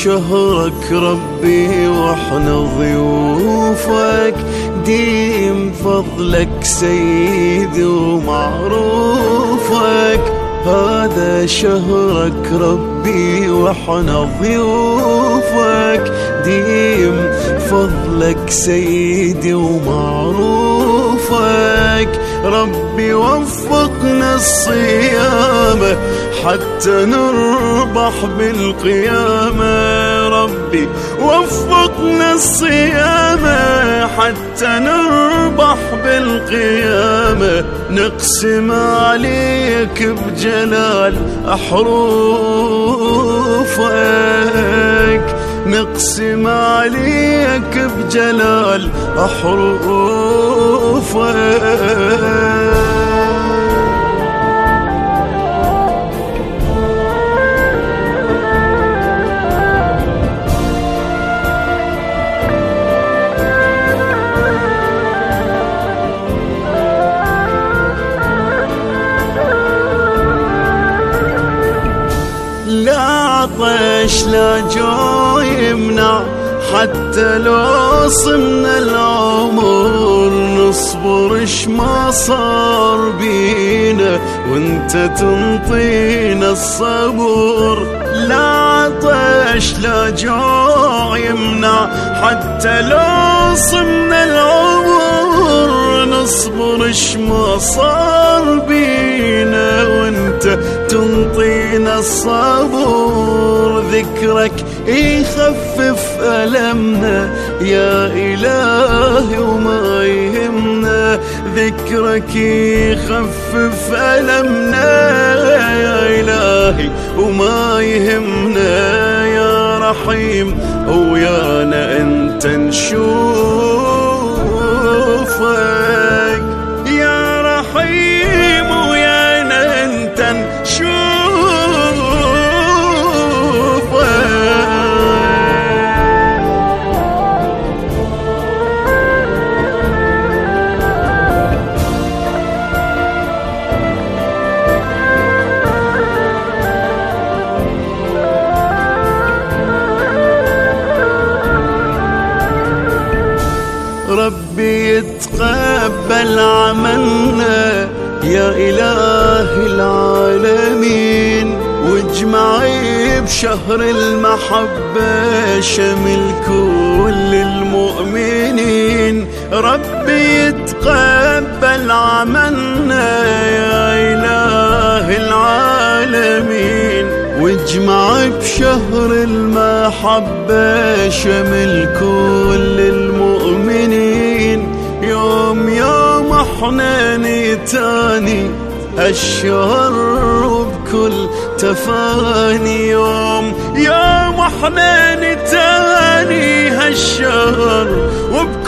شهرك ربي واحنا ضيوفك، ديم فضلك سيدي ومعروفك. هذا شهرك ربي واحنا ضيوفك، ديم فضلك سيدي ومعروفك. ربي وفقنا الصيامة حتى نربح بالقيامة، ربي وفقنا الصيامة حتى نربح بالقيامة. نقسم عليك بجلال أحرفك، نقسم عليك بجلال أحرفك. لا عطش لا جو يمنع حتى لو صمنا العمر، نصبر اش ما صار بينا وانت تنطينا الصبر. لا عطش لا جوع يمنع حتى لو صمنا العمر، نصبر اش ما صار بينا وانت تنطينا الصبر. ذكرك يخفف ألمنا يا إلهي وما يهمنا، ذكرك يخفف ألمنا يا إلهي وما يهمنا. يا رحيم ويانا أنت نشوفك، يا رحيم ويانا أنت نشوفك. ربي يتقبل عملنا يا إله العالمين، واجمعي بشهر المحبة شمل كل المؤمنين. ربي يتقبل عملنا يا إله العالمين، واجمعي بشهر المحبة شمل كل المؤمنين. يوم يوم احنا نتاني هالشهر وبكل تفاني، يوم يوم احنا نتاني هالشهر وبكل